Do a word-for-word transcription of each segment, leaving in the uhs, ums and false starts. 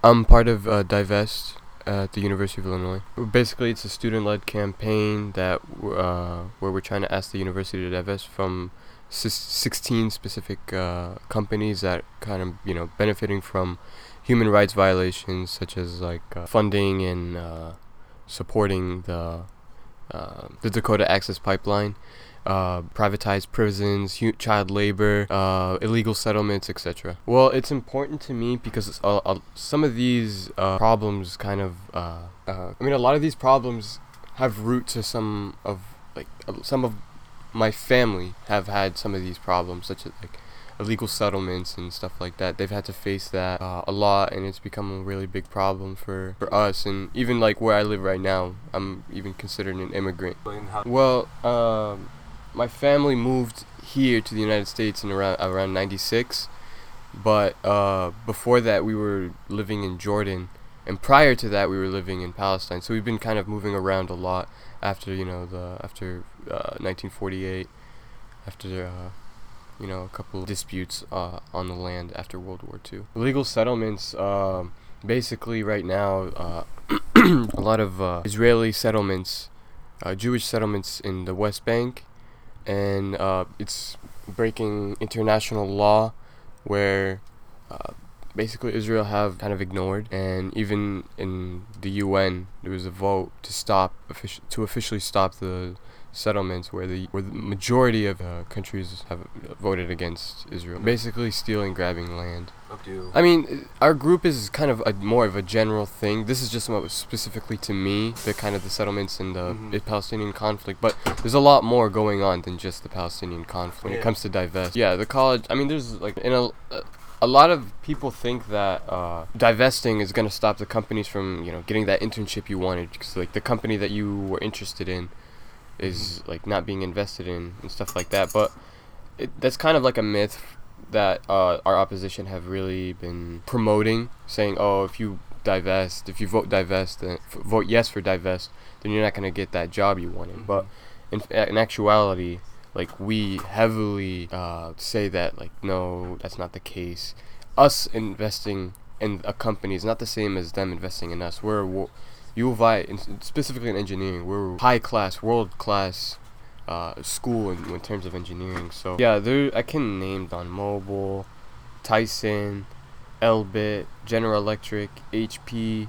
I'm part of uh, Divest at the University of Illinois. Basically, it's a student-led campaign that uh, where we're trying to ask the university to divest from sis- sixteen specific uh, companies that kind of you know benefiting from human rights violations, such as like uh, funding and uh, supporting the uh, the Dakota Access Pipeline, uh, privatized prisons, hu- child labor, uh, illegal settlements, et cetera. Well, it's important to me because it's, uh, uh, some of these uh, problems kind of, uh, uh, I mean, a lot of these problems have root to some of, like, uh, some of my family have had some of these problems, such as, like, illegal settlements and stuff like that. They've had to face that uh, a lot, and it's become a really big problem for, for us. And even like where I live right now, I'm even considered an immigrant. Well, um, my family moved here to the United States in around around ninety-six, but uh, before that we were living in Jordan, and prior to that we were living in Palestine. So we've been kind of moving around a lot after you know the after uh, nineteen forty-eight, after. Uh, you know, a couple of disputes uh, on the land after World War Two. Illegal settlements, um, basically right now, uh, a lot of uh, Israeli settlements, uh, Jewish settlements in the West Bank, and uh, it's breaking international law where uh, basically Israel have kind of ignored, and even in the U N there was a vote to stop offici- to officially stop the settlements where the where the majority of uh, countries have voted against Israel, basically stealing, grabbing land. I mean, our group is kind of a, more of a general thing. This is just what was specifically to me, the kind of the settlements and the mm-hmm. Palestinian conflict. But there's a lot more going on than just the Palestinian conflict when yeah. it comes to divest. Yeah, the college. I mean, there's like in a. Uh, A lot of people think that uh, divesting is gonna stop the companies from, you know, getting that internship you wanted, because like the company that you were interested in is mm-hmm. like not being invested in and stuff like that. But it, that's kind of like a myth that uh, our opposition have really been promoting, saying, oh, if you divest, if you vote divest, then f- vote yes for divest, then you're not gonna get that job you wanted. Mm-hmm. But in in actuality, like we heavily uh, say that like no, that's not the case. Us investing in a company is not the same as them investing in us. We're wo- U of I, in, specifically in engineering, we're high class, world class uh, school in, in terms of engineering. So yeah, there I can name Don Mobile, Tyson, Elbit, General Electric, H P,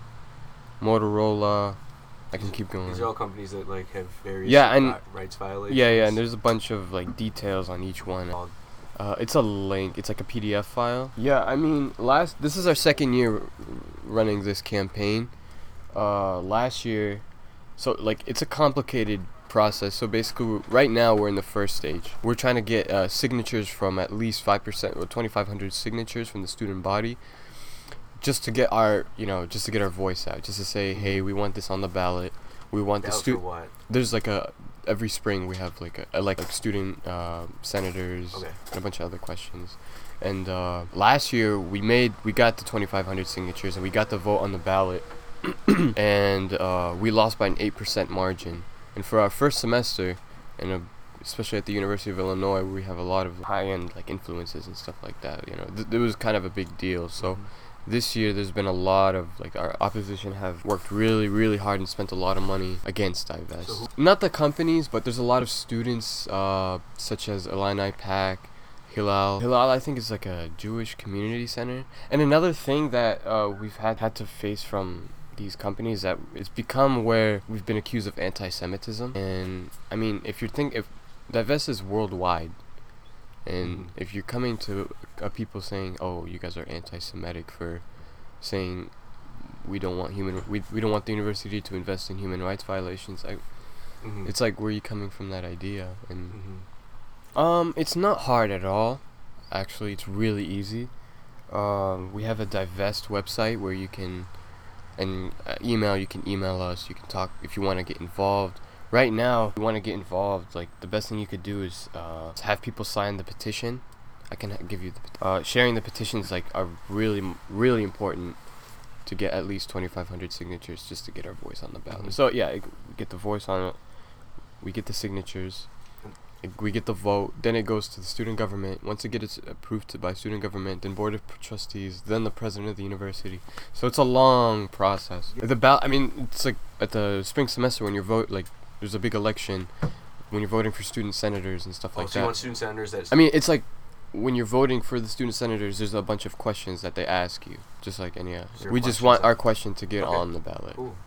Motorola. I can keep going. These are all companies that like have various yeah, and, ri- rights violations. Yeah, yeah, and there's a bunch of like details on each one. Uh, it's a link. It's like a P D F file. Yeah, I mean, last this is our second year r- running this campaign. Uh, last year, so like it's a complicated process. So basically, right now we're in the first stage. We're trying to get uh, signatures from at least five percent or twenty-five hundred signatures from the student body, just to get our, you know, just to get our voice out, just to say, hey, we want this on the ballot. We want the student. What? There's like a every spring we have like a, a like, like student uh, senators okay. and a bunch of other questions. And uh, last year we made we got the twenty-five hundred signatures and we got the vote on the ballot, and uh, we lost by an eight percent margin. And for our first semester, and uh, especially at the University of Illinois, where we have a lot of high-end like influences and stuff like that, you know, th- it was kind of a big deal. So. Mm-hmm. This year there's been a lot of like our opposition have worked really really hard and spent a lot of money against divest. So not the companies, but there's a lot of students uh, such as Illini Pack, Hillel. Hillel I think is like a Jewish community center. And another thing that uh, we've had had to face from these companies that it's become where we've been accused of anti-Semitism. And I mean, if you think if divest is worldwide, and mm-hmm. if you're coming to uh, people saying, "Oh, you guys are anti-Semitic for saying we don't want human we we don't want the university to invest in human rights violations," I, mm-hmm. it's like, where are you coming from that idea? And mm-hmm. um, it's not hard at all. Actually, it's really easy. Um, we have a divest website where you can, and uh, email. You can email us. You can talk if you want to get involved. Right now, if you want to get involved, like the best thing you could do is uh, have people sign the petition. I can ha- give you the pet- uh, sharing the petitions like are really really important to get at least twenty-five hundred signatures just to get our voice on the ballot. Mm-hmm. So yeah, we get the voice on it. We get the signatures. Like, we get the vote, then it goes to the student government. Once it gets approved to, by student government, then board of trustees, then the president of the university. So it's a long process. The ball- I mean, it's like at the spring semester when you vote, like there's a big election when you're voting for student senators and stuff Oh, like so that. you want student senators that? I mean, it's like when you're voting for the student senators, there's a bunch of questions that they ask you, just like any. Uh, Your we just questions want are- our question to get Okay. on the ballot. Cool.